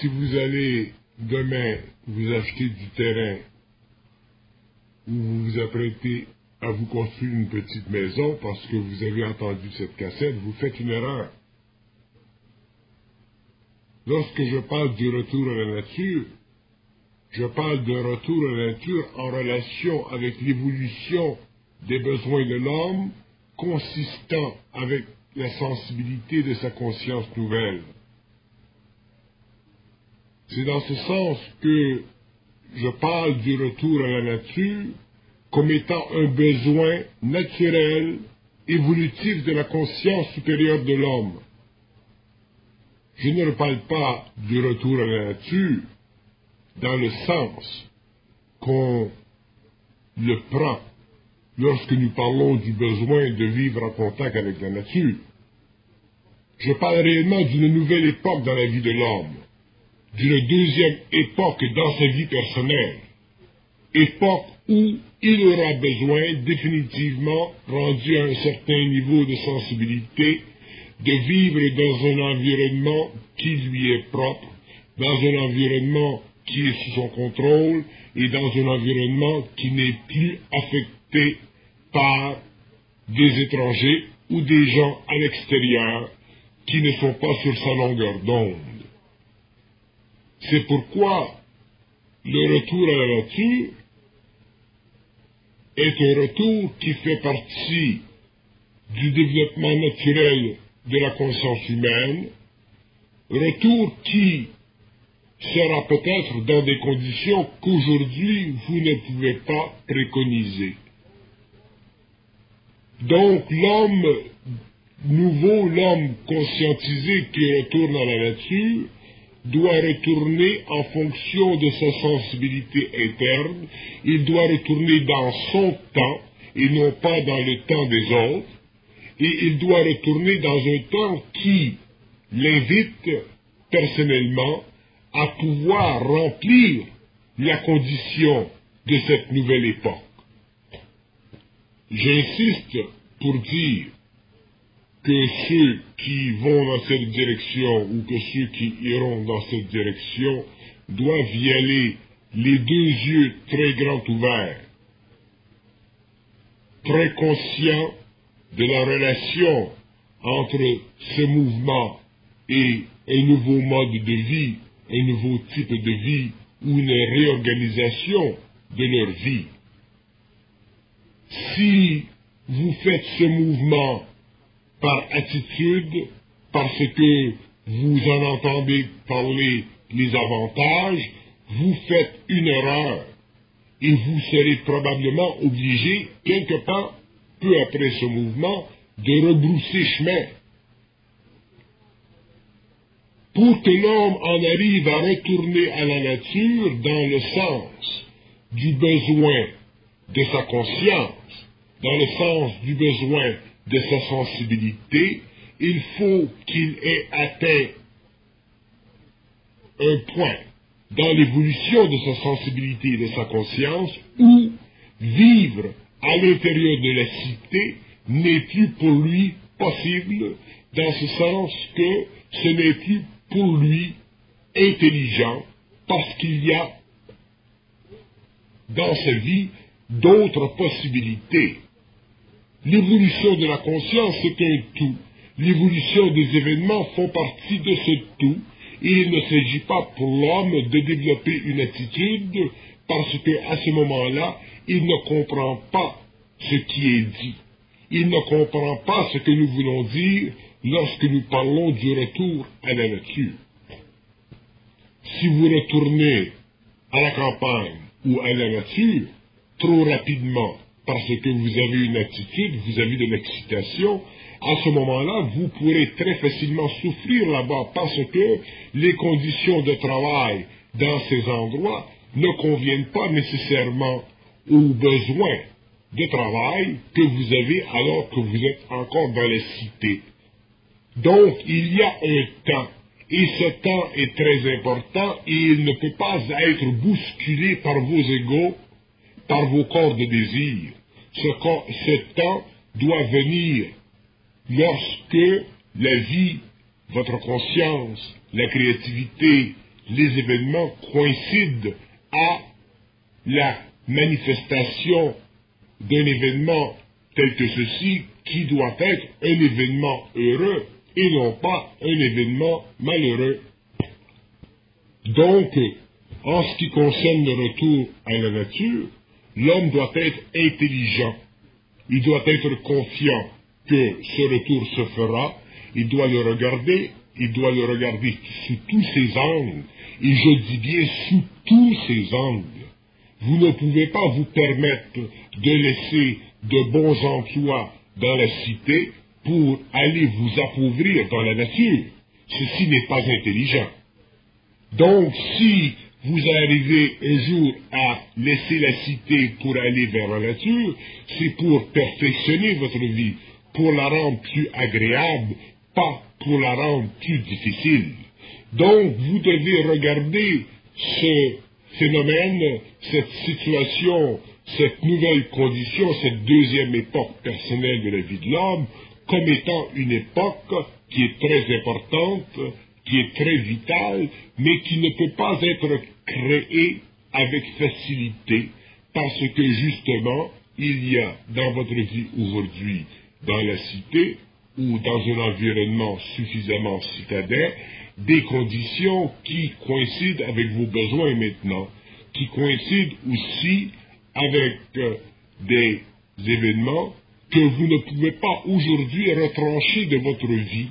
si vous allez demain vous acheter du terrain ou vous vous apprêtez à vous construire une petite maison parce que vous avez entendu cette cassette, vous faites une erreur. Lorsque je parle du retour à la nature, je parle d'un retour à la nature en relation avec l'évolution des besoins de l'homme, consistant avec la sensibilité de sa conscience nouvelle. C'est dans ce sens que je parle du retour à la nature comme étant un besoin naturel, évolutif de la conscience supérieure de l'homme. Je ne parle pas du retour à la nature dans le sens qu'on le prend lorsque nous parlons du besoin de vivre en contact avec la nature. Je parle réellement d'une nouvelle époque dans la vie de l'homme, d'une deuxième époque dans sa vie personnelle, époque où il aura besoin définitivement, rendu à un certain niveau de sensibilité, de vivre dans un environnement qui lui est propre, dans un environnement qui est sous son contrôle et dans un environnement qui n'est plus affecté par des étrangers ou des gens à l'extérieur qui ne sont pas sur sa longueur d'onde. C'est pourquoi le retour à la nature est un retour qui fait partie du développement naturel de la conscience humaine, retour qui sera peut-être dans des conditions qu'aujourd'hui vous ne pouvez pas préconiser. Donc l'homme nouveau, l'homme conscientisé qui retourne à la nature, doit retourner en fonction de sa sensibilité interne, il doit retourner dans son temps et non pas dans le temps des autres, et il doit retourner dans un temps qui l'invite personnellement à pouvoir remplir la condition de cette nouvelle époque. J'insiste pour dire que ceux qui vont dans cette direction ou que ceux qui iront dans cette direction doivent y aller les deux yeux très grands ouverts, très conscients de la relation entre ce mouvement et un nouveau mode de vie, un nouveau type de vie ou une réorganisation de leur vie. Si vous faites ce mouvement par attitude, parce que vous en entendez parler les avantages, vous faites une erreur et vous serez probablement obligé, quelque part, peu après ce mouvement, de rebrousser chemin. Pour que l'homme en arrive à retourner à la nature dans le sens du besoin de sa conscience, dans le sens du besoin de sa sensibilité, il faut qu'il ait atteint un point dans l'évolution de sa sensibilité et de sa conscience où vivre à l'intérieur de la cité n'est plus pour lui possible, dans ce sens que ce n'est plus pour lui intelligent, parce qu'il y a dans sa vie d'autres possibilités. L'évolution de la conscience, c'est un tout. L'évolution des événements font partie de ce tout, et il ne s'agit pas pour l'homme de développer une attitude, parce qu'à ce moment-là, il ne comprend pas ce qui est dit. Il ne comprend pas ce que nous voulons dire lorsque nous parlons du retour à la nature. Si vous retournez à la campagne ou à la nature, trop rapidement, parce que vous avez une attitude, vous avez de l'excitation, à ce moment-là, vous pourrez très facilement souffrir là-bas parce que les conditions de travail dans ces endroits ne conviennent pas nécessairement aux besoins de travail que vous avez alors que vous êtes encore dans les cités. Donc, il y a un temps, et ce temps est très important, et il ne peut pas être bousculé par vos égos, par vos corps de désir. Ce temps doit venir lorsque la vie, votre conscience, la créativité, les événements coïncident à la manifestation d'un événement tel que ceci, qui doit être un événement heureux et non pas un événement malheureux. Donc, en ce qui concerne le retour à la nature, l'homme doit être intelligent. Il doit être confiant que ce retour se fera. Il doit le regarder sous tous ses angles. Et je dis bien sous tous ses angles. Vous ne pouvez pas vous permettre de laisser de bons emplois dans la cité pour aller vous appauvrir dans la nature. Ceci n'est pas intelligent. Donc, si vous arrivez un jour à laisser la cité pour aller vers la nature, c'est pour perfectionner votre vie, pour la rendre plus agréable, pas pour la rendre plus difficile. Donc, vous devez regarder ce phénomène, cette situation, cette nouvelle condition, cette deuxième époque personnelle de la vie de l'homme, comme étant une époque qui est très importante, qui est très vitale, mais qui ne peut pas être créée avec facilité, parce que justement, il y a dans votre vie aujourd'hui, dans la cité, ou dans un environnement suffisamment citadin, des conditions qui coïncident avec vos besoins maintenant, qui coïncident aussi avec des événements que vous ne pouvez pas aujourd'hui retrancher de votre vie.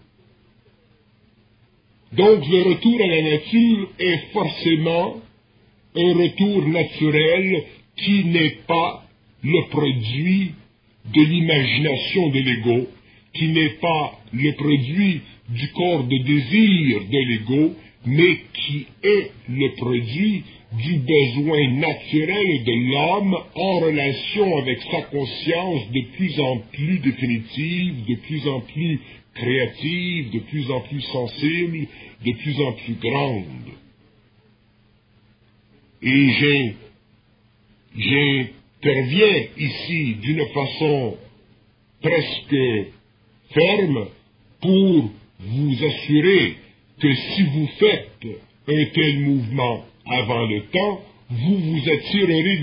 Donc le retour à la nature est forcément un retour naturel qui n'est pas le produit de l'imagination de l'ego, qui n'est pas le produit du corps de désir de l'ego, mais qui est le produit du besoin naturel de l'homme en relation avec sa conscience de plus en plus définitive, de plus en plus créative, de plus en plus sensible, de plus en plus grande. Et j'interviens ici d'une façon presque ferme pour vous assurer que si vous faites un tel mouvement avant le temps, vous vous attirerez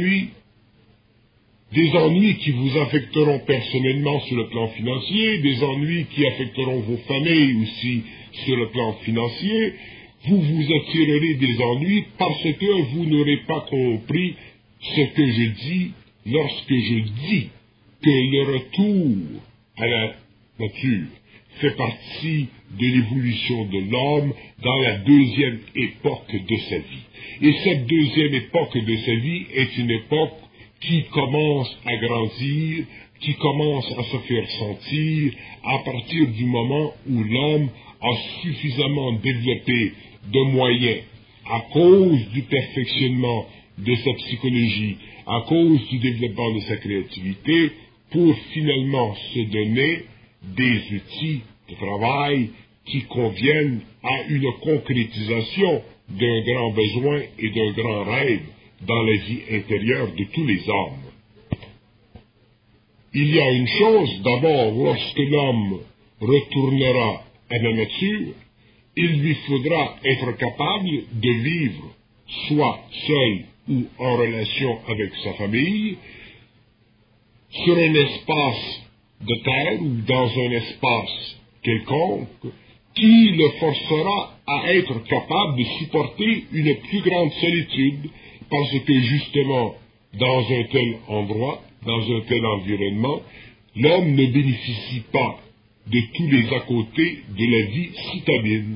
des ennuis qui vous affecteront personnellement sur le plan financier, des ennuis qui affecteront vos familles aussi sur le plan financier. Vous vous attirerez des ennuis parce que vous n'aurez pas compris ce que je dis lorsque je dis que le retour à la nature fait partie de l'évolution de l'homme dans la deuxième époque de sa vie. Et cette deuxième époque de sa vie est une époque qui commence à grandir, qui commence à se faire sentir à partir du moment où l'homme a suffisamment développé de moyens à cause du perfectionnement de sa psychologie, à cause du développement de sa créativité, pour finalement se donner des outils de travail qui conviennent à une concrétisation d'un grand besoin et d'un grand rêve dans la vie intérieure de tous les hommes. Il y a une chose, d'abord, lorsque l'homme retournera à la nature, il lui faudra être capable de vivre, soit seul ou en relation avec sa famille, sur un espace de terre ou dans un espace quelconque, qui le forcera à être capable de supporter une plus grande solitude, parce que justement, dans un tel endroit, dans un tel environnement, l'homme ne bénéficie pas de tous les à-côtés de la vie citadine.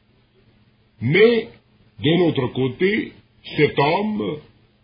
Mais, d'un autre côté, cet homme,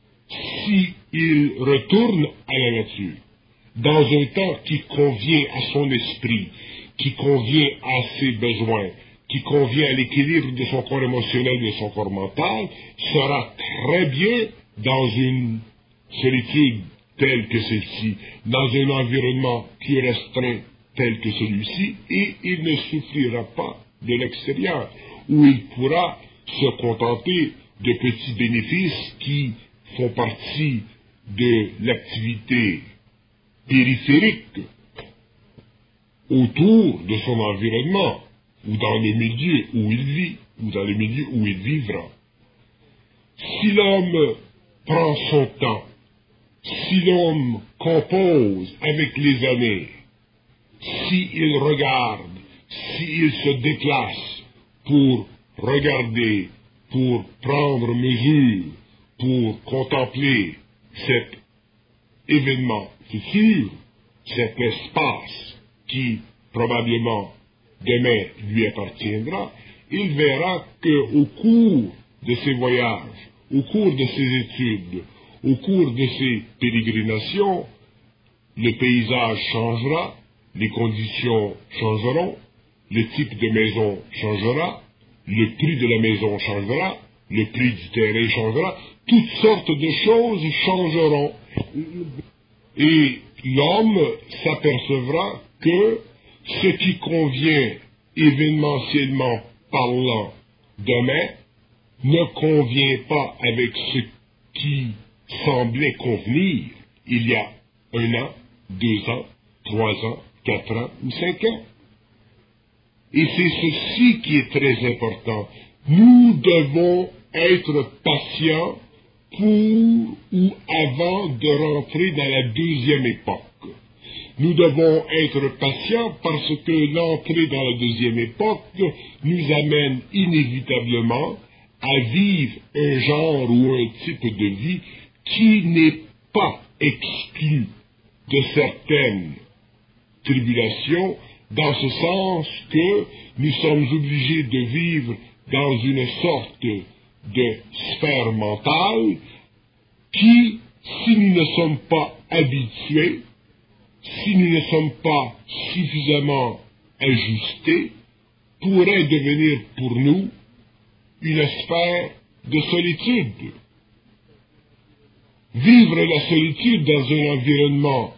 s'il retourne à la nature, dans un temps qui convient à son esprit, qui convient à ses besoins, qui convient à l'équilibre de son corps émotionnel et de son corps mental, sera très bien dans une solitude telle que celle-ci, dans un environnement plus restreint tel que celui-ci, et il ne souffrira pas de l'extérieur, où il pourra se contenter de petits bénéfices qui font partie de l'activité périphérique autour de son environnement, ou dans le milieu où il vit. ou dans le milieu où il vivra. Si l'homme prend son temps, si l'homme compose avec les années, s'il regarde, s'il se déplace pour regarder, pour prendre mesure, pour contempler cet événement futur, cet espace qui probablement demain lui appartiendra, il verra qu'au cours de ses voyages, au cours de ses études, au cours de ses pérégrinations, le paysage changera, les conditions changeront, le type de maison changera, le prix de la maison changera, le prix du terrain changera, toutes sortes de choses changeront. Et l'homme s'apercevra que ce qui convient événementiellement parlant demain ne convient pas avec ce qui semblait convenir il y a 1 an, 2 ans, 3 ans, 4 ans ou 5 ans. Et c'est ceci qui est très important. Nous devons être patients pour ou avant de rentrer dans la deuxième époque. Nous devons être patients parce que l'entrée dans la deuxième époque nous amène inévitablement à vivre un genre ou un type de vie qui n'est pas exclu de certaines tribulations, dans ce sens que nous sommes obligés de vivre dans une sorte de sphère mentale qui, si nous ne sommes pas habitués, si nous ne sommes pas suffisamment ajustés, pourrait devenir pour nous une sphère de solitude. Vivre la solitude dans un environnement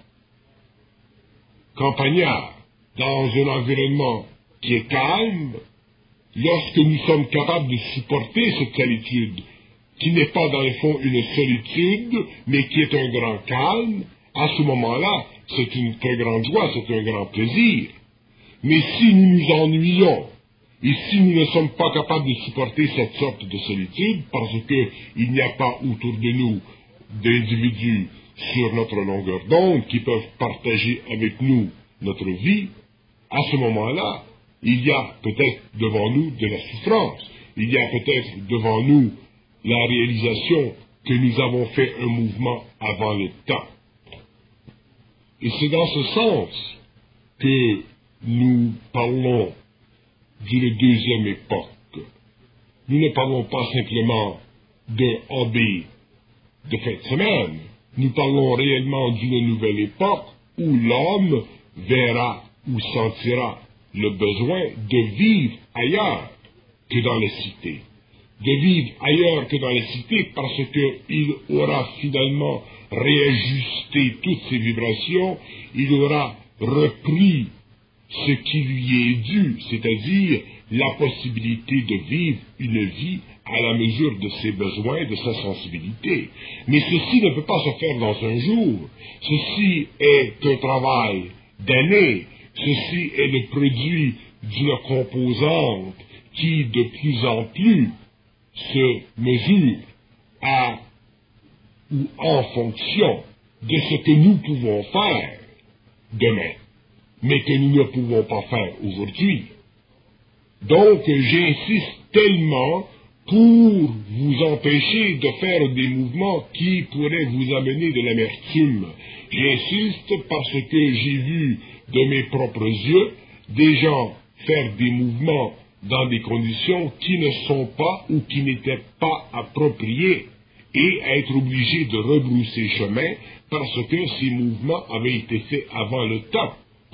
campagnard, dans un environnement qui est calme, lorsque nous sommes capables de supporter cette solitude, qui n'est pas dans le fond une solitude, mais qui est un grand calme, à ce moment-là, c'est une très grande joie, c'est un grand plaisir. Mais si nous nous ennuyons, et si nous ne sommes pas capables de supporter cette sorte de solitude, parce qu'il n'y a pas autour de nous d'individus sur notre longueur d'onde qui peuvent partager avec nous notre vie, à ce moment-là, il y a peut-être devant nous de la souffrance, il y a peut-être devant nous la réalisation que nous avons fait un mouvement avant le temps. Et c'est dans ce sens que nous parlons d'une deuxième époque. Nous ne parlons pas simplement d'un hobby de fin de semaine. Nous parlons réellement d'une nouvelle époque où l'homme verra ou sentira le besoin de vivre ailleurs que dans les cités. De vivre ailleurs que dans les cités parce qu'il aura finalement réajusté toutes ses vibrations, il aura repris ce qui lui est dû, c'est-à-dire la possibilité de vivre une vie à la mesure de ses besoins, de sa sensibilité. Mais ceci ne peut pas se faire dans un jour. Ceci est un travail d'années. Ceci est le produit d'une composante qui, de plus en plus, se mesure à ou en fonction de ce que nous pouvons faire demain, mais que nous ne pouvons pas faire aujourd'hui. Donc, j'insiste tellement pour vous empêcher de faire des mouvements qui pourraient vous amener de l'amertume. J'insiste parce que j'ai vu de mes propres yeux des gens faire des mouvements dans des conditions qui ne sont pas ou qui n'étaient pas appropriées et être obligés de rebrousser chemin parce que ces mouvements avaient été faits avant le temps.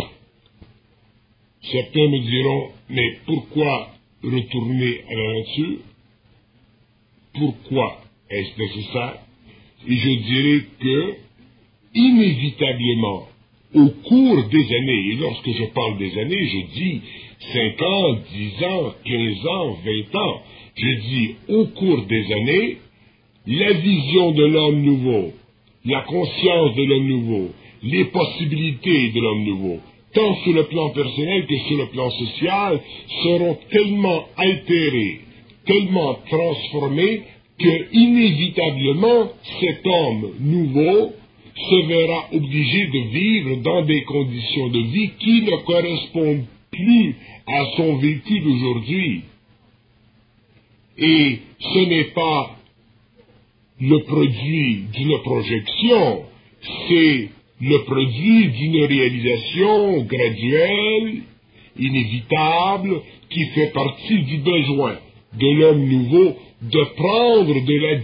Certains me diront, mais pourquoi retourner à la nature? Pourquoi est-ce nécessaire? Et je dirais que, inévitablement, au cours des années, et lorsque je parle des années, je dis 5 ans, 10 ans, 15 ans, 20 ans, je dis au cours des années, la vision de l'homme nouveau, la conscience de l'homme nouveau, les possibilités de l'homme nouveau, tant sur le plan personnel que sur le plan social, seront tellement altérées, tellement transformé que, inévitablement, cet homme nouveau se verra obligé de vivre dans des conditions de vie qui ne correspondent plus à son vécu d'aujourd'hui. Et ce n'est pas le produit d'une projection, c'est le produit d'une réalisation graduelle, inévitable, qui fait partie du besoin de l'homme nouveau de prendre de la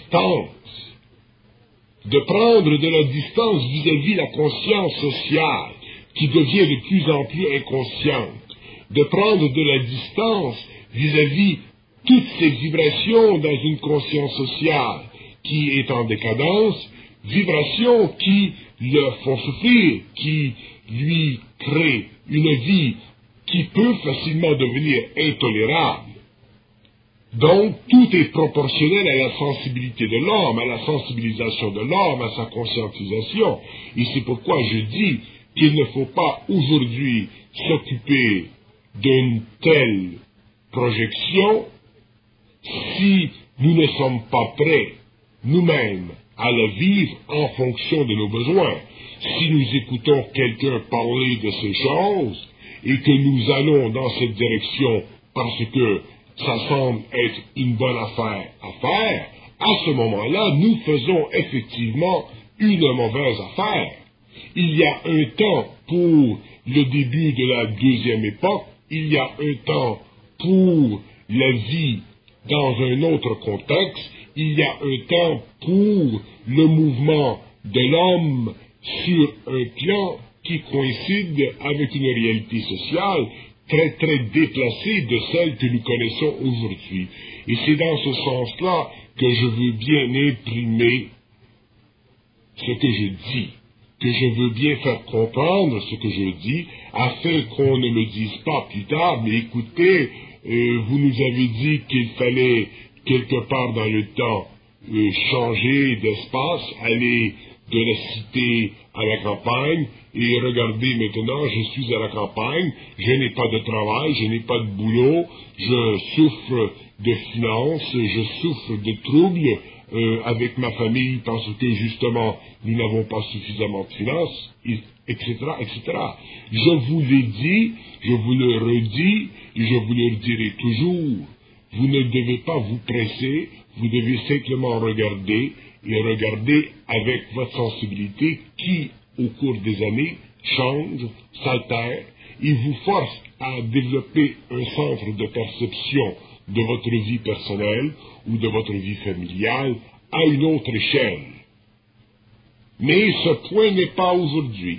distance, vis-à-vis la conscience sociale, qui devient de plus en plus inconsciente, de prendre de la distance vis-à-vis toutes ces vibrations dans une conscience sociale qui est en décadence, vibrations qui le font souffrir, qui lui créent une vie qui peut facilement devenir intolérable. Donc, tout est proportionnel à la sensibilité de l'homme, à la sensibilisation de l'homme, à sa conscientisation. Et c'est pourquoi je dis qu'il ne faut pas aujourd'hui s'occuper d'une telle projection si nous ne sommes pas prêts, nous-mêmes, à la vivre en fonction de nos besoins. Si nous écoutons quelqu'un parler de ces choses et que nous allons dans cette direction parce que ça semble être une bonne affaire à faire, à ce moment-là, nous faisons effectivement une mauvaise affaire. Il y a un temps pour le début de la deuxième époque, il y a un temps pour la vie dans un autre contexte, il y a un temps pour le mouvement de l'homme sur un plan qui coïncide avec une réalité sociale très très déplacée de celle que nous connaissons aujourd'hui. Et c'est dans ce sens-là que je veux bien imprimer ce que je dis, que je veux bien faire comprendre ce que je dis, afin qu'on ne me dise pas plus tard, mais écoutez, vous nous avez dit qu'il fallait quelque part dans le temps changer d'espace, aller de la cité à la campagne, et regardez maintenant, je suis à la campagne, je n'ai pas de travail, je n'ai pas de boulot, je souffre de finances, je souffre de troubles avec ma famille parce que justement nous n'avons pas suffisamment de finances, etc., etc. Je vous l'ai dit, je vous le redis, et je vous le dirai toujours. Vous ne devez pas vous presser, vous devez simplement regarder, et regarder avec votre sensibilité qui, au cours des années, change, s'altère, et vous force à développer un centre de perception de votre vie personnelle ou de votre vie familiale à une autre échelle. Mais ce point n'est pas aujourd'hui.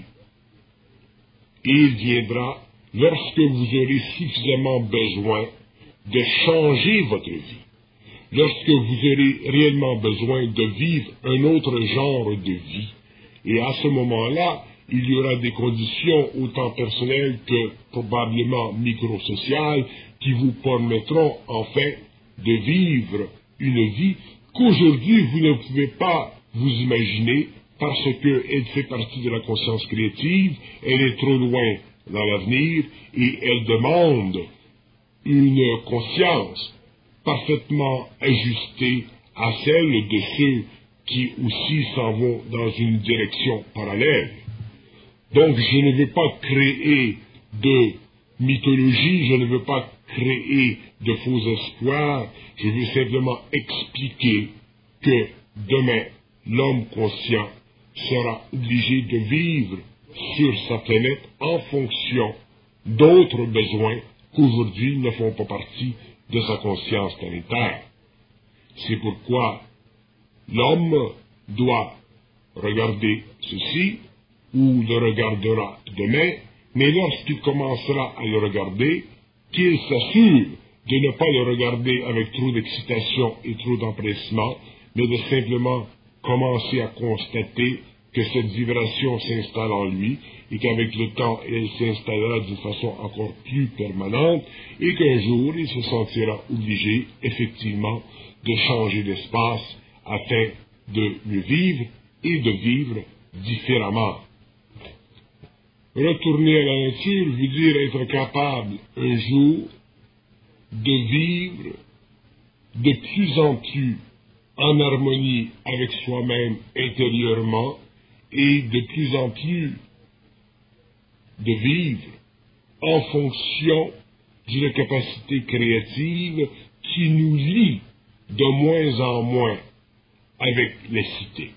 Et il viendra lorsque vous aurez suffisamment besoin de changer votre vie, lorsque vous aurez réellement besoin de vivre un autre genre de vie. Et à ce moment-là, il y aura des conditions autant personnelles que probablement microsociales qui vous permettront enfin de vivre une vie qu'aujourd'hui vous ne pouvez pas vous imaginer parce qu'elle fait partie de la conscience créative, elle est trop loin dans l'avenir et elle demande une conscience parfaitement ajustée à celle de ceux qui aussi s'en vont dans une direction parallèle. Donc je ne veux pas créer de mythologie, je ne veux pas créer de faux espoirs, je veux simplement expliquer que demain, l'homme conscient sera obligé de vivre sur sa planète en fonction d'autres besoins qu'aujourd'hui ne font pas partie de sa conscience planétaire. C'est pourquoi l'homme doit regarder ceci, ou le regardera demain, mais lorsqu'il commencera à le regarder, qu'il s'assure de ne pas le regarder avec trop d'excitation et trop d'empressement, mais de simplement commencer à constater que cette vibration s'installe en lui, et qu'avec le temps, elle s'installera d'une façon encore plus permanente, et qu'un jour, il se sentira obligé, effectivement, de changer d'espace afin de mieux vivre et de vivre différemment. Retourner à la nature veut dire être capable, un jour, de vivre de plus en plus en harmonie avec soi-même intérieurement et de plus en plus de vivre en fonction d'une capacité créative qui nous lie de moins en moins avec les cités.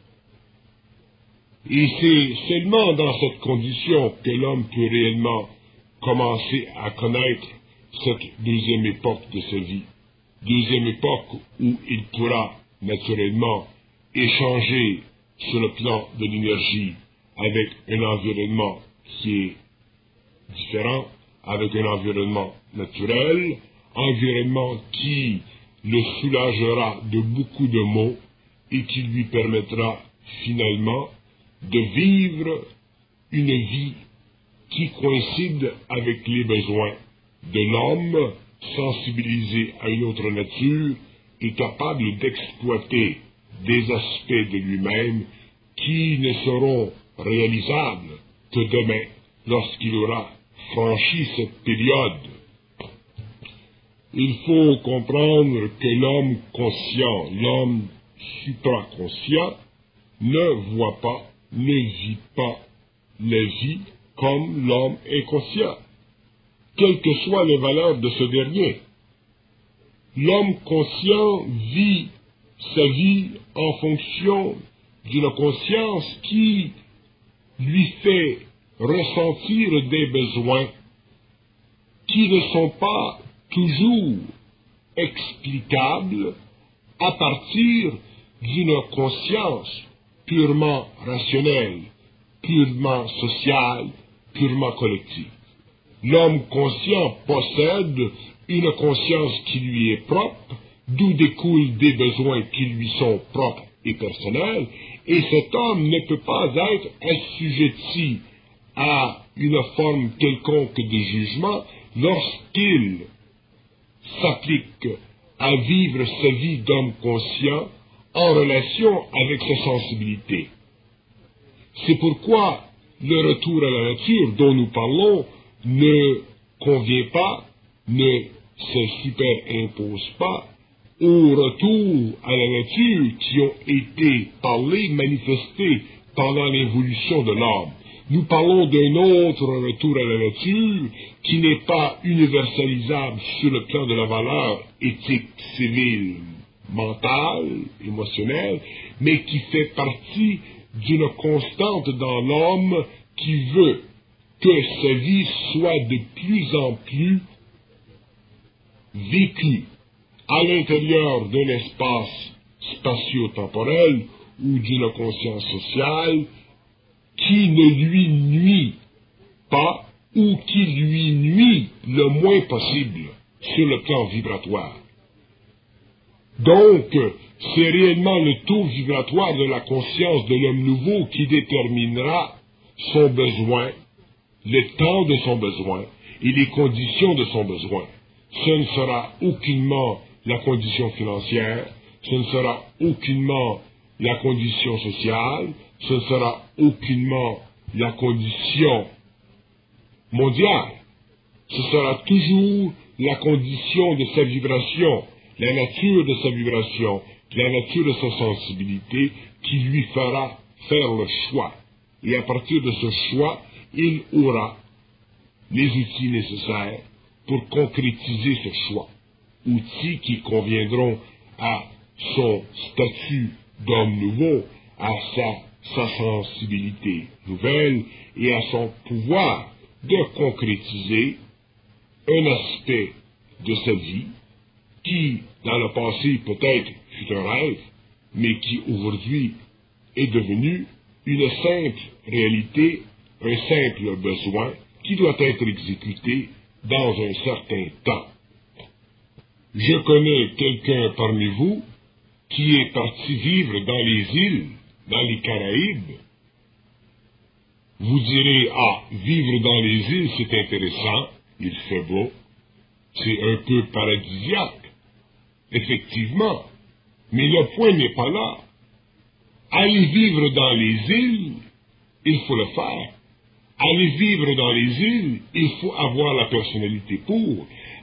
Et c'est seulement dans cette condition que l'homme peut réellement commencer à connaître cette deuxième époque de sa vie. Deuxième époque où il pourra naturellement échanger sur le plan de l'énergie avec un environnement qui est différent, avec un environnement naturel, environnement qui le soulagera de beaucoup de maux et qui lui permettra finalement de vivre une vie qui coïncide avec les besoins de l'homme, sensibilisé à une autre nature et capable d'exploiter des aspects de lui-même qui ne seront réalisables que demain, lorsqu'il aura franchi cette période. Il faut comprendre que l'homme conscient, l'homme supraconscient, ne voit pas, ne vit pas la vie comme l'homme inconscient, quelles que soient les valeurs de ce dernier. L'homme conscient vit sa vie en fonction d'une conscience qui lui fait ressentir des besoins qui ne sont pas toujours explicables à partir d'une conscience purement rationnelle, purement sociale, purement collective. L'homme conscient possède une conscience qui lui est propre, d'où découlent des besoins qui lui sont propres et personnels, et cet homme ne peut pas être assujetti à une forme quelconque de jugement lorsqu'il s'applique à vivre sa vie d'homme conscient en relation avec sa sensibilité. C'est pourquoi le retour à la nature dont nous parlons ne convient pas, ne se superimpose pas au retour à la nature qui ont été parlés, manifestés pendant l'évolution de l'homme. Nous parlons d'un autre retour à la nature qui n'est pas universalisable sur le plan de la valeur éthique, civile, mentale, émotionnelle, mais qui fait partie d'une constante dans l'homme qui veut que sa vie soit de plus en plus vécue à l'intérieur d'un espace spatio-temporel ou d'une conscience sociale qui ne lui nuit pas ou qui lui nuit le moins possible sur le plan vibratoire. Donc, c'est réellement le taux vibratoire de la conscience de l'homme nouveau qui déterminera son besoin, le temps de son besoin et les conditions de son besoin. Ce ne sera aucunement la condition financière, ce ne sera aucunement la condition sociale, ce ne sera aucunement la condition mondiale. Ce sera toujours la condition de sa vibration, la nature de sa vibration, la nature de sa sensibilité qui lui fera faire le choix. Et à partir de ce choix, il aura les outils nécessaires pour concrétiser ce choix. Outils qui conviendront à son statut d'homme nouveau, à sa sensibilité nouvelle et à son pouvoir de concrétiser un aspect de sa vie qui, dans le passé, peut-être fut un rêve, mais qui aujourd'hui est devenu une simple réalité, un simple besoin qui doit être exécuté dans un certain temps. Je connais quelqu'un parmi vous qui est parti vivre dans les îles, dans les Caraïbes. Vous direz, vivre dans les îles, c'est intéressant, il fait beau, c'est un peu paradisiaque. Effectivement, mais le point n'est pas là. Aller vivre dans les îles, il faut le faire. Aller vivre dans les îles, il faut avoir la personnalité pour.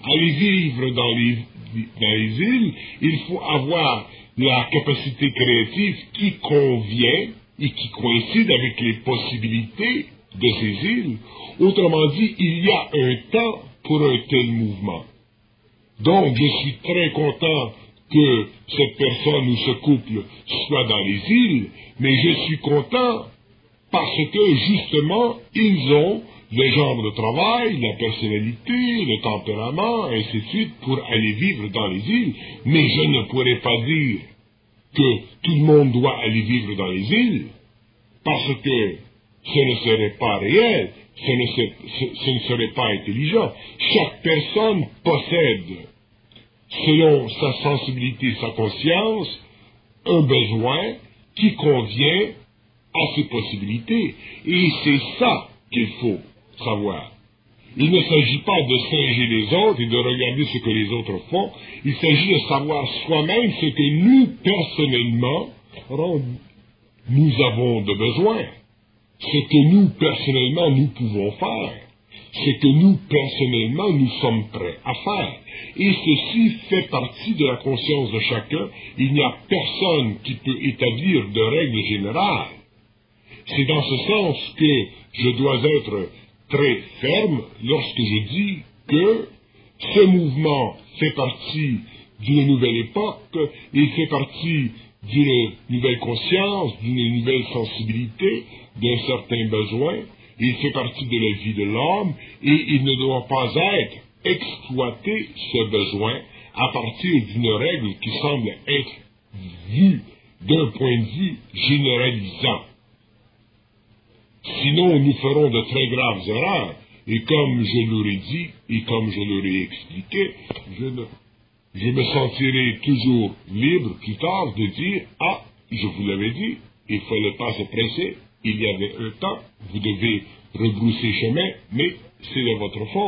aller vivre dans les îles, il faut avoir la capacité créative qui convient et qui coïncide avec les possibilités de ces îles. Autrement dit, il y a un temps pour un tel mouvement. Donc, je suis très content que cette personne ou ce couple soit dans les îles, mais je suis content parce que, justement, ils ont le genre de travail, la personnalité, le tempérament, ainsi de suite, pour aller vivre dans les îles. Mais je ne pourrais pas dire que tout le monde doit aller vivre dans les îles, parce que ce ne serait pas réel, ce ne serait pas intelligent. Chaque personne possède, selon sa sensibilité, sa conscience, un besoin qui convient à ses possibilités. Et c'est ça qu'il faut savoir. Il ne s'agit pas de singer les autres et de regarder ce que les autres font. Il s'agit de savoir soi-même ce que nous, personnellement, nous avons de besoin. Ce que nous, personnellement, nous pouvons faire. Ce que nous, personnellement, nous sommes prêts à faire. Et ceci fait partie de la conscience de chacun. Il n'y a personne qui peut établir de règles générales. C'est dans ce sens que je dois être très ferme lorsque je dis que ce mouvement fait partie d'une nouvelle époque, il fait partie d'une nouvelle conscience, d'une nouvelle sensibilité, d'un certain besoin, il fait partie de la vie de l'homme, et il ne doit pas être exploité, ce besoin, à partir d'une règle qui semble être vue d'un point de vue généralisant. Sinon, nous ferons de très graves erreurs, et comme je l'aurais dit, et comme je l'aurais expliqué, je me sentirai toujours libre plus tard de dire « Ah, je vous l'avais dit, il ne fallait pas se presser, il y avait un temps, vous devez rebrousser chemin, mais c'est de votre faute. »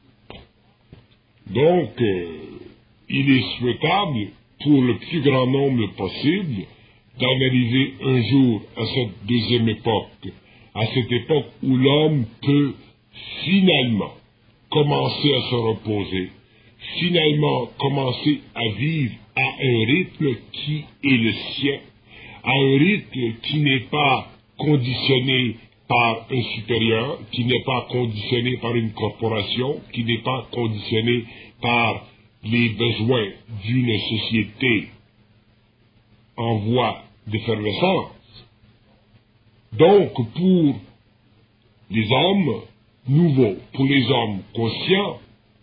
Donc, il est souhaitable, pour le plus grand nombre possible, d'en arriver un jour à cette deuxième époque, à cette époque où l'homme peut finalement commencer à se reposer, finalement commencer à vivre à un rythme qui est le sien, à un rythme qui n'est pas conditionné par un supérieur, qui n'est pas conditionné par une corporation, qui n'est pas conditionné par les besoins d'une société en voie d'effervescence. Donc, pour les hommes nouveaux, pour les hommes conscients,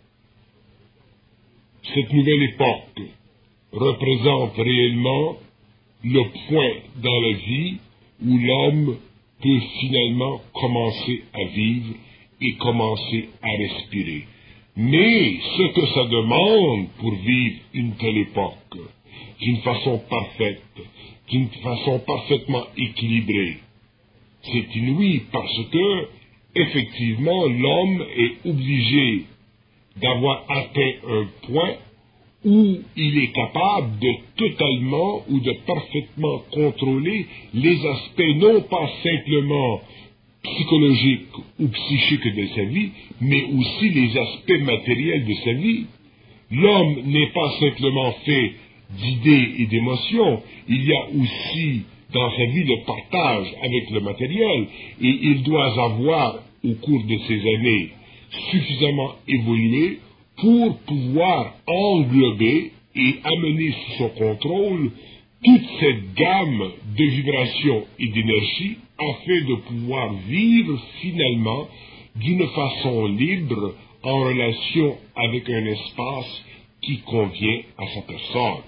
cette nouvelle époque représente réellement le point dans la vie où l'homme peut finalement commencer à vivre et commencer à respirer. Mais ce que ça demande pour vivre une telle époque, d'une façon parfaite, d'une façon parfaitement équilibrée, c'est inouï parce que, effectivement, l'homme est obligé d'avoir atteint un point où il est capable de totalement ou de parfaitement contrôler les aspects non pas simplement psychologiques ou psychiques de sa vie, mais aussi les aspects matériels de sa vie. L'homme n'est pas simplement fait d'idées et d'émotions, il y a aussi dans sa vie le partage avec le matériel, et il doit avoir, au cours de ces années, suffisamment évolué pour pouvoir englober et amener sous son contrôle toute cette gamme de vibrations et d'énergie afin de pouvoir vivre finalement d'une façon libre en relation avec un espace qui convient à sa personne.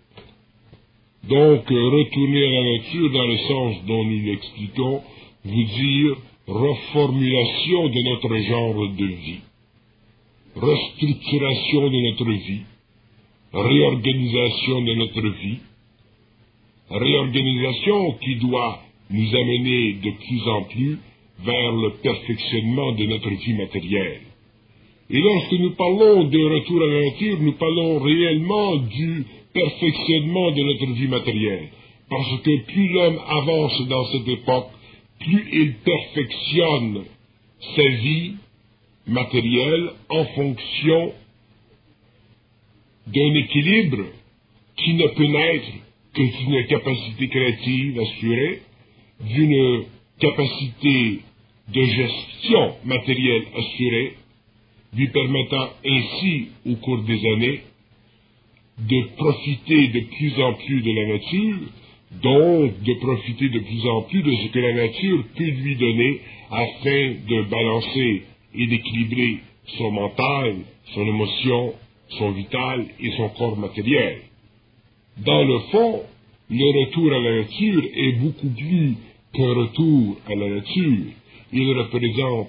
Donc, retourner à la nature dans le sens dont nous l'expliquons, veut dire reformulation de notre genre de vie, restructuration de notre vie, réorganisation de notre vie, réorganisation qui doit nous amener de plus en plus vers le perfectionnement de notre vie matérielle. Et lorsque nous parlons de retour à la nature, nous parlons réellement du perfectionnement de notre vie matérielle. Parce que plus l'homme avance dans cette époque, plus il perfectionne sa vie matérielle en fonction d'un équilibre qui ne peut naître que d'une capacité créative assurée, d'une capacité de gestion matérielle assurée, lui permettant ainsi, au cours des années, de profiter de plus en plus de la nature, donc de profiter de plus en plus de ce que la nature peut lui donner afin de balancer et d'équilibrer son mental, son émotion, son vital et son corps matériel. Dans le fond, le retour à la nature est beaucoup plus qu'un retour à la nature. Il représente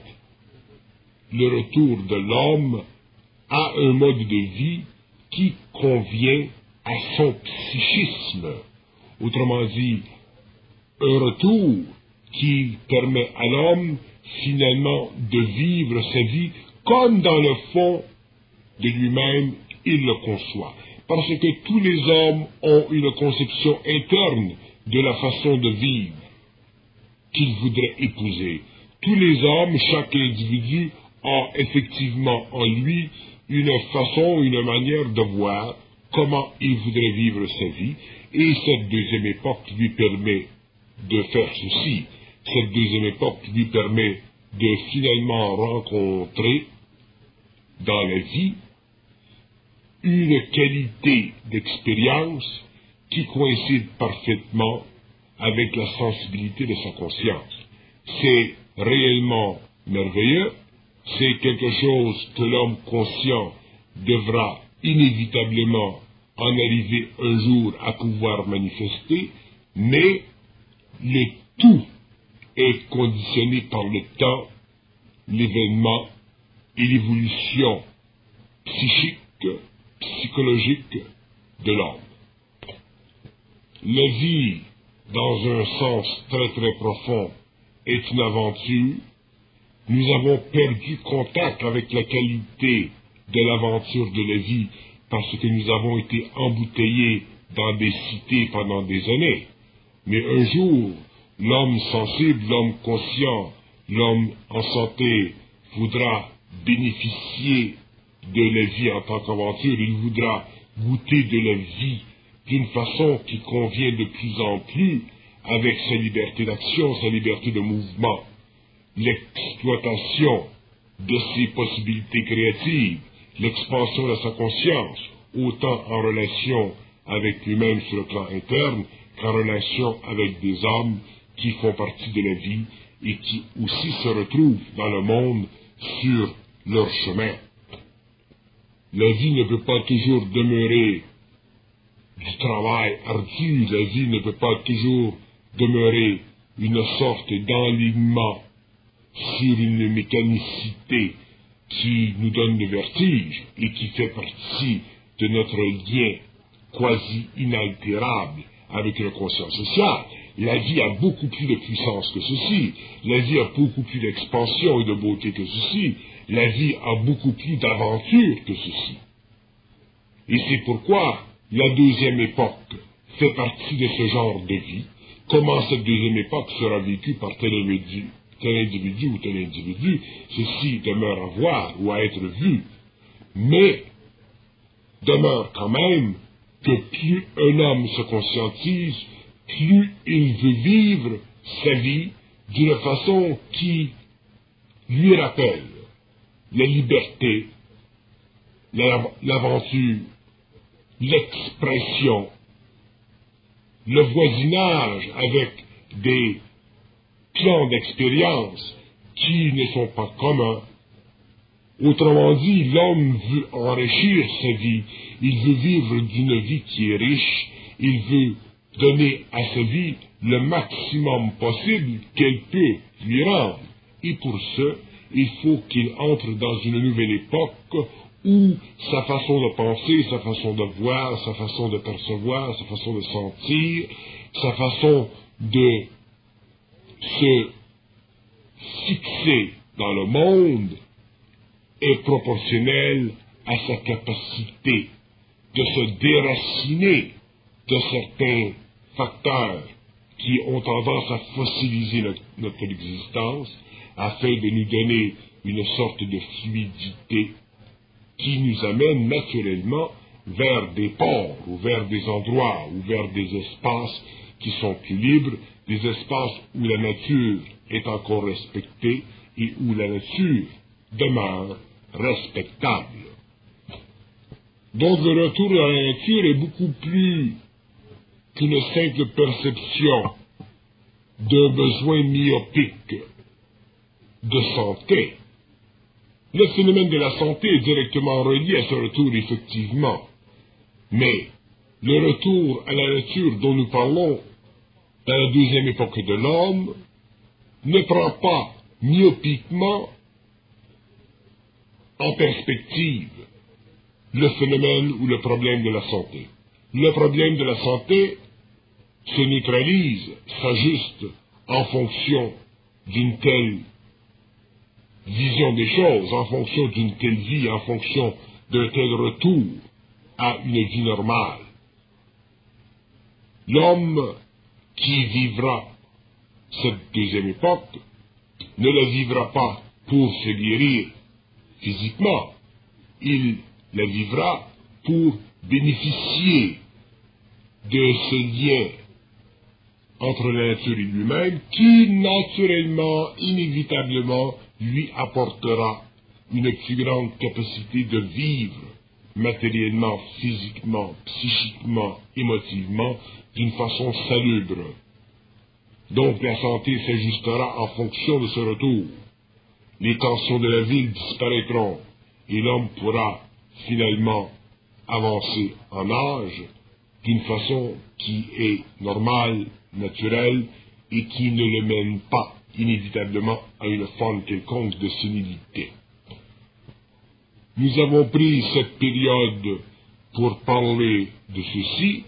le retour de l'homme à un mode de vie qui convient à son psychisme. Autrement dit, un retour qui permet à l'homme finalement de vivre sa vie comme dans le fond de lui-même il le conçoit. Parce que tous les hommes ont une conception interne de la façon de vivre qu'ils voudraient épouser. Tous les hommes, chaque individu a effectivement en lui une façon, une manière de voir comment il voudrait vivre sa vie, et cette deuxième époque lui permet de faire ceci. Cette deuxième époque lui permet de finalement rencontrer dans la vie une qualité d'expérience qui coïncide parfaitement avec la sensibilité de sa conscience. C'est réellement merveilleux, c'est quelque chose que l'homme conscient devra inévitablement en arriver un jour à pouvoir manifester, mais le tout est conditionné par le temps, l'événement et l'évolution psychique, psychologique de l'homme. La vie, dans un sens très très profond, est une aventure. Nous avons perdu contact avec la qualité de l'aventure de la vie parce que nous avons été embouteillés dans des cités pendant des années. Mais un jour, l'homme sensible, l'homme conscient, l'homme en santé voudra bénéficier de la vie en tant qu'aventure. Il voudra goûter de la vie d'une façon qui convient de plus en plus avec sa liberté d'action, sa liberté de mouvement, l'exploitation de ses possibilités créatives, l'expansion de sa conscience, autant en relation avec lui-même sur le plan interne qu'en relation avec des hommes qui font partie de la vie et qui aussi se retrouvent dans le monde sur leur chemin. La vie ne peut pas toujours demeurer du travail ardu, la vie ne peut pas toujours demeurer une sorte d'enlignement sur une mécanicité qui nous donne le vertige et qui fait partie de notre lien quasi inaltérable avec la conscience sociale. La vie a beaucoup plus de puissance que ceci. La vie a beaucoup plus d'expansion et de beauté que ceci. La vie a beaucoup plus d'aventure que ceci. Et c'est pourquoi la deuxième époque fait partie de ce genre de vie. Comment cette deuxième époque sera vécue par tel individu ou tel individu, ceci demeure à voir ou à être vu. Mais demeure quand même que plus un homme se conscientise, plus il veut vivre sa vie d'une façon qui lui rappelle la liberté, l'aventure, l'expression, le voisinage avec des plans d'expérience qui ne sont pas communs. Autrement dit, l'homme veut enrichir sa vie, il veut vivre d'une vie qui est riche, il veut donner à sa vie le maximum possible qu'elle peut lui rendre. Et pour ce, il faut qu'il entre dans une nouvelle époque où sa façon de penser, sa façon de voir, sa façon de percevoir, sa façon de sentir, sa façon de se fixer dans le monde est proportionnelle à sa capacité de se déraciner de certains facteurs qui ont tendance à fossiliser notre existence afin de nous donner une sorte de fluidité qui nous amène naturellement vers des ports, ou vers des endroits, ou vers des espaces qui sont plus libres, des espaces où la nature est encore respectée et où la nature demeure respectable. Donc le retour à la nature est beaucoup plus qu'une simple perception d'un besoin myopique de santé. Le phénomène de la santé est directement relié à ce retour, effectivement. Mais le retour à la nature dont nous parlons dans la deuxième époque de l'homme ne prend pas myopiquement en perspective le phénomène ou le problème de la santé. Le problème de la santé se neutralise, s'ajuste en fonction d'une telle vision des choses, en fonction d'une telle vie, en fonction d'un tel retour à une vie normale. L'homme qui vivra cette deuxième époque ne la vivra pas pour se guérir physiquement, il la vivra pour bénéficier de ce lien entre la nature et lui-même qui, naturellement, inévitablement, lui apportera une plus grande capacité de vivre matériellement, physiquement, psychiquement, émotivement, d'une façon salubre. Donc la santé s'ajustera en fonction de ce retour. Les tensions de la ville disparaîtront et l'homme pourra finalement avancer en âge d'une façon qui est normale, naturelle et qui ne le mène pas inévitablement à une forme quelconque de sénilité. Nous avons pris cette période pour parler de ceci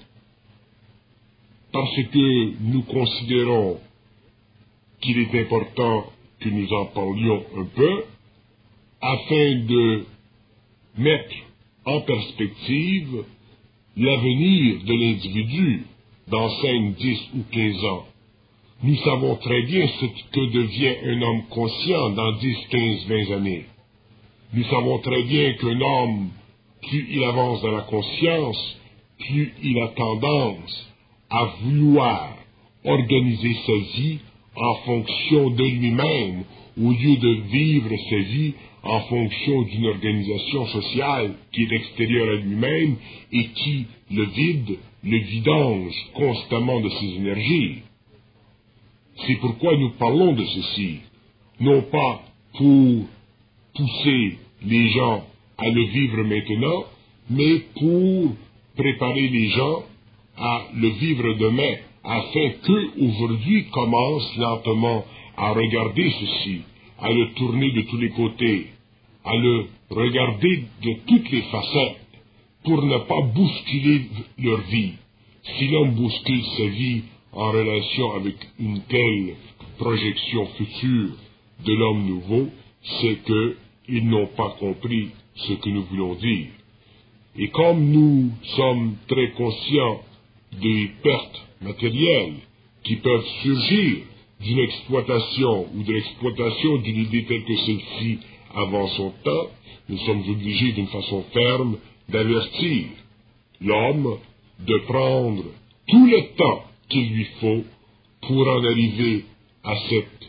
parce que nous considérons qu'il est important que nous en parlions un peu afin de mettre en perspective l'avenir de l'individu dans 5, 10 ou 15 ans. Nous savons très bien ce que devient un homme conscient dans 10, 15, 20 années. Nous savons très bien qu'un homme, plus il avance dans la conscience, plus il a tendance à vouloir organiser sa vie en fonction de lui-même, au lieu de vivre sa vie en fonction d'une organisation sociale qui est extérieure à lui-même et qui le vide, le vidange constamment de ses énergies. C'est pourquoi nous parlons de ceci, non pas pour pousser les gens à le vivre maintenant, mais pour préparer les gens à le vivre demain, afin qu'eux, aujourd'hui, commencent lentement à regarder ceci, à le tourner de tous les côtés, à le regarder de toutes les facettes, pour ne pas bousculer leur vie. Si l'homme bouscule sa vie en relation avec une telle projection future de l'homme nouveau, c'est qu'ils n'ont pas compris ce que nous voulons dire. Et comme nous sommes très conscients des pertes matérielles qui peuvent surgir d'une exploitation ou de l'exploitation d'une idée telle que celle-ci avant son temps, nous sommes obligés d'une façon ferme d'avertir l'homme de prendre tout le temps qu'il lui faut pour en arriver à cette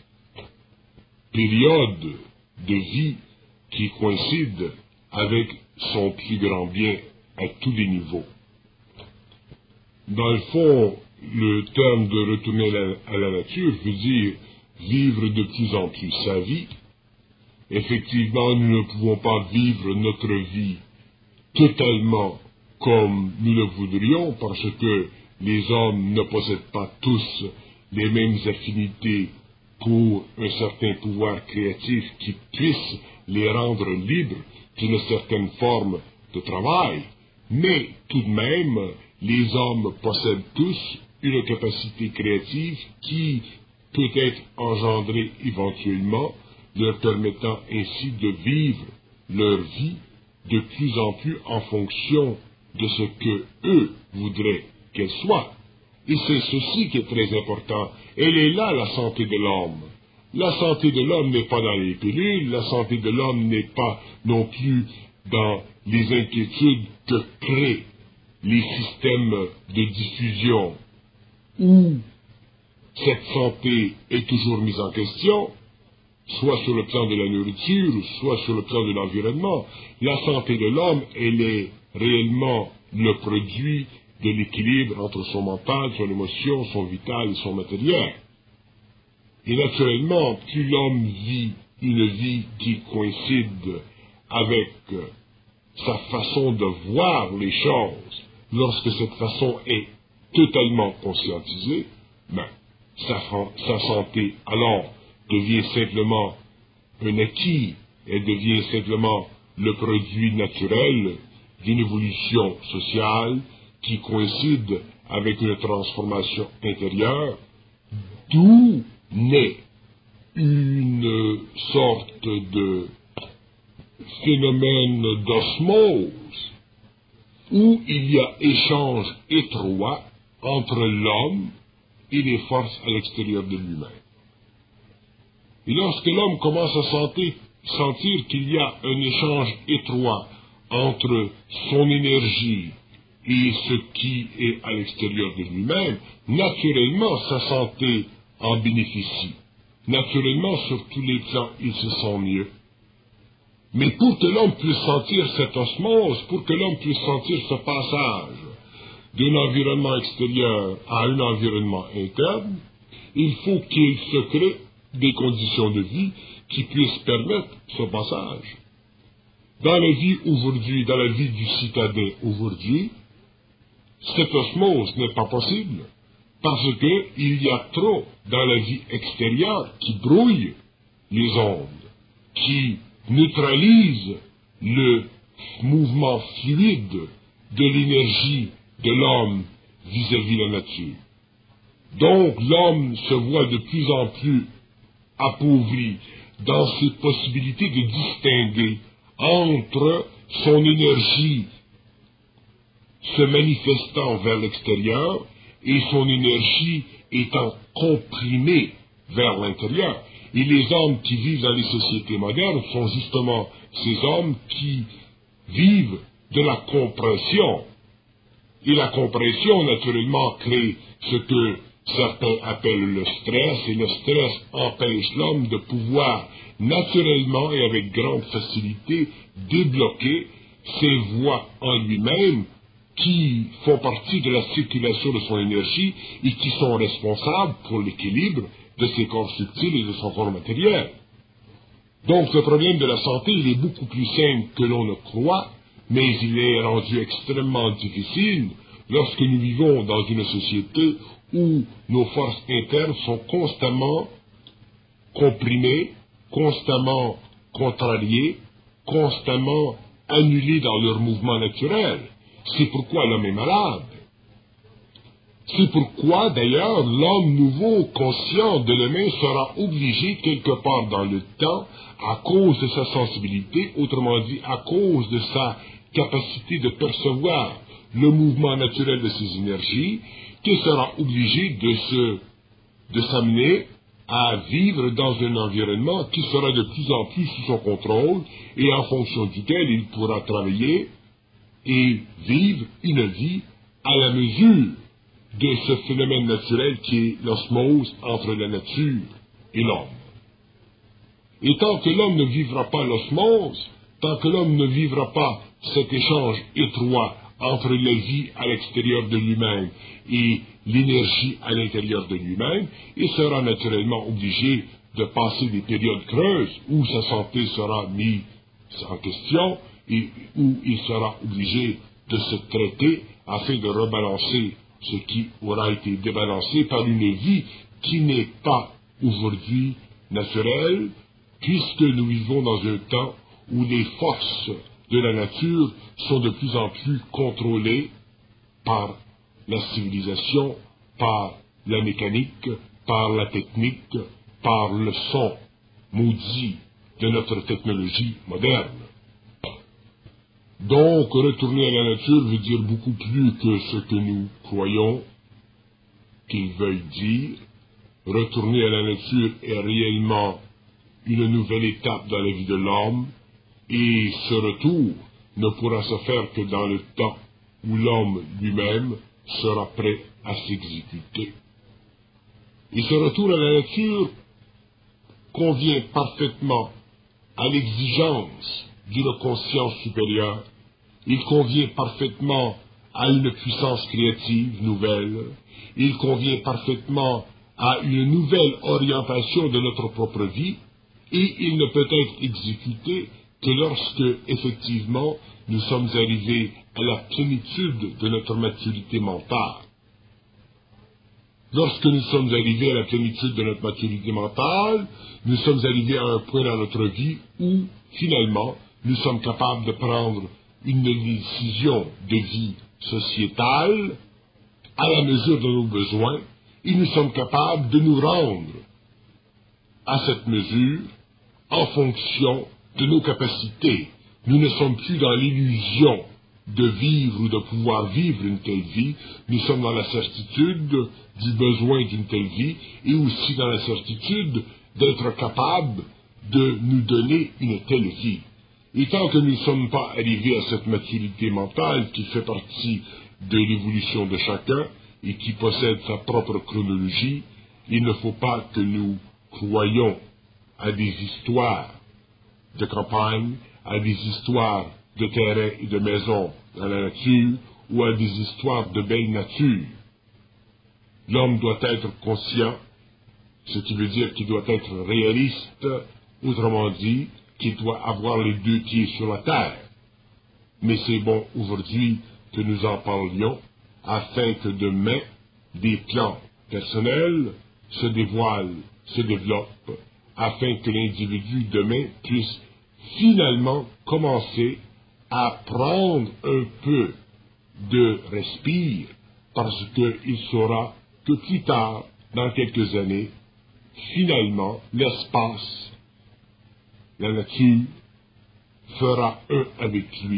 période de vie qui coïncide avec son plus grand bien à tous les niveaux. Dans le fond, le terme de retourner à la nature veut dire vivre de plus en plus sa vie. Effectivement, nous ne pouvons pas vivre notre vie totalement comme nous le voudrions, parce que les hommes ne possèdent pas tous les mêmes affinités pour un certain pouvoir créatif qui puisse les rendre libres d'une certaine forme de travail, mais tout de même, les hommes possèdent tous une capacité créative qui peut être engendrée éventuellement, leur permettant ainsi de vivre leur vie de plus en plus en fonction de ce que eux voudraient qu'elle soit. Et c'est ceci qui est très important. Elle est là, la santé de l'homme. La santé de l'homme n'est pas dans les pilules, la santé de l'homme n'est pas non plus dans les inquiétudes que créent les systèmes de diffusion où cette santé est toujours mise en question, soit sur le plan de la nourriture, soit sur le plan de l'environnement. La santé de l'homme, elle est réellement le produit de l'équilibre entre son mental, son émotion, son vital et son matériel. Et naturellement, plus l'homme vit une vie qui coïncide avec sa façon de voir les choses, lorsque cette façon est totalement conscientisée, sa santé alors devient simplement un acquis, elle devient simplement le produit naturel d'une évolution sociale qui coïncide avec une transformation intérieure, d'où naît une sorte de phénomène d'osmose où il y a échange étroit entre l'homme et les forces à l'extérieur de lui-même. Et lorsque l'homme commence à sentir qu'il y a un échange étroit entre son énergie et ce qui est à l'extérieur de lui-même, naturellement sa santé en bénéficie. Naturellement, sur tous les plans, il se sent mieux. Mais pour que l'homme puisse sentir cette osmose, pour que l'homme puisse sentir ce passage d'un environnement extérieur à un environnement interne, il faut qu'il se crée des conditions de vie qui puissent permettre ce passage. Dans la vie aujourd'hui, dans la vie du citadin aujourd'hui, cette osmose n'est pas possible, parce qu'il y a trop dans la vie extérieure qui brouille les ondes, qui neutralise le mouvement fluide de l'énergie de l'homme vis-à-vis de la nature. Donc l'homme se voit de plus en plus appauvri dans ses possibilités de distinguer entre son énergie se manifestant vers l'extérieur et son énergie étant comprimée vers l'intérieur. Et les hommes qui vivent dans les sociétés modernes sont justement ces hommes qui vivent de la compression. Et la compression, naturellement, crée ce que certains appellent le stress, et le stress empêche l'homme de pouvoir naturellement et avec grande facilité débloquer ses voies en lui-même qui font partie de la circulation de son énergie et qui sont responsables pour l'équilibre de ses corps subtils et de son corps matériel. Donc le problème de la santé, il est beaucoup plus simple que l'on ne croit, mais il est rendu extrêmement difficile lorsque nous vivons dans une société où nos forces internes sont constamment comprimées, constamment contrariées, constamment annulées dans leur mouvement naturel. C'est pourquoi l'homme est malade. C'est pourquoi, d'ailleurs, l'homme nouveau, conscient de l'humain, sera obligé, quelque part dans le temps, à cause de sa sensibilité, autrement dit, à cause de sa capacité de percevoir le mouvement naturel de ses énergies, qu'il sera obligé de s'amener à vivre dans un environnement qui sera de plus en plus sous son contrôle et en fonction duquel il pourra travailler et vivre une vie à la mesure de ce phénomène naturel qui est l'osmose entre la nature et l'homme. Et tant que l'homme ne vivra pas l'osmose, tant que l'homme ne vivra pas cet échange étroit entre la vie à l'extérieur de lui-même et l'énergie à l'intérieur de lui-même, il sera naturellement obligé de passer des périodes creuses où sa santé sera mise en question et où il sera obligé de se traiter afin de rebalancer ce qui aura été débalancé par une vie qui n'est pas aujourd'hui naturelle, puisque nous vivons dans un temps où les forces de la nature sont de plus en plus contrôlées par la civilisation, par la mécanique, par la technique, par le son maudit de notre technologie moderne. Donc, retourner à la nature veut dire beaucoup plus que ce que nous croyons qu'il veuille dire. Retourner à la nature est réellement une nouvelle étape dans la vie de l'homme, et ce retour ne pourra se faire que dans le temps où l'homme lui-même sera prêt à s'exécuter. Et ce retour à la nature convient parfaitement à l'exigence d'une conscience supérieure. Il convient parfaitement à une puissance créative nouvelle. Il convient parfaitement à une nouvelle orientation de notre propre vie, et il ne peut être exécuté que lorsque, effectivement, nous sommes arrivés à la plénitude de notre maturité mentale. Lorsque nous sommes arrivés à la plénitude de notre maturité mentale, nous sommes arrivés à un point dans notre vie où, finalement, nous sommes capables de prendre une décision de vie sociétale à la mesure de nos besoins, et nous sommes capables de nous rendre à cette mesure en fonction de nos capacités. Nous ne sommes plus dans l'illusion de vivre ou de pouvoir vivre une telle vie, nous sommes dans la certitude du besoin d'une telle vie, et aussi dans la certitude d'être capables de nous donner une telle vie. Et tant que nous ne sommes pas arrivés à cette maturité mentale qui fait partie de l'évolution de chacun et qui possède sa propre chronologie, il ne faut pas que nous croyions à des histoires de campagne, à des histoires de terrain et de maisons dans la nature, ou à des histoires de belle nature. L'homme doit être conscient, ce qui veut dire qu'il doit être réaliste, autrement dit, qu'il doit avoir les deux pieds sur la terre. Mais c'est bon aujourd'hui que nous en parlions, afin que demain, des plans personnels se dévoilent, se développent, afin que l'individu demain puisse finalement commencer à prendre un peu de respire, parce qu'il saura que plus tard, dans quelques années, finalement, l'espace, la nature, fera un avec lui,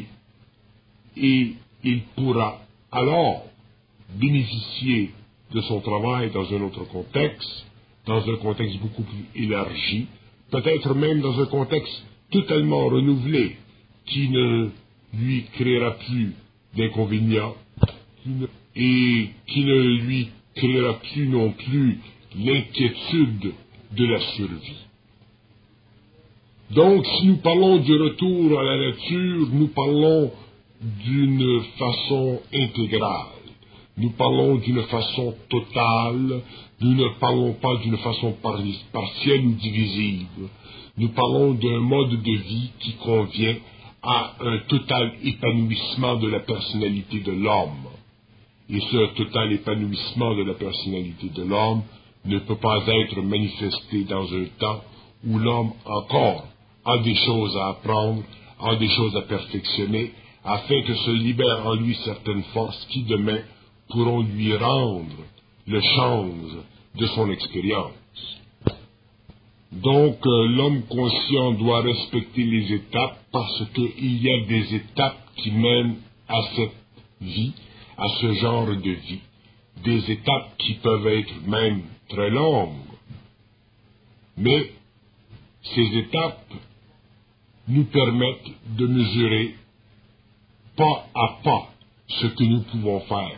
et il pourra alors bénéficier de son travail dans un autre contexte, dans un contexte beaucoup plus élargi, peut-être même dans un contexte totalement renouvelé, qui ne lui créera plus d'inconvénients, et qui ne lui créera plus non plus l'inquiétude de la survie. Donc, si nous parlons du retour à la nature, nous parlons d'une façon intégrale. Nous parlons d'une façon totale, nous ne parlons pas d'une façon partielle ou divisible. Nous parlons d'un mode de vie qui convient à un total épanouissement de la personnalité de l'homme. Et ce total épanouissement de la personnalité de l'homme ne peut pas être manifesté dans un temps où l'homme encore a des choses à apprendre, a des choses à perfectionner, afin que se libèrent en lui certaines forces qui demain pourront lui rendre le change de son expérience. Donc, l'homme conscient doit respecter les étapes parce qu'il y a des étapes qui mènent à cette vie, à ce genre de vie. Des étapes qui peuvent être même très longues. Mais ces étapes nous permettent de mesurer pas à pas ce que nous pouvons faire.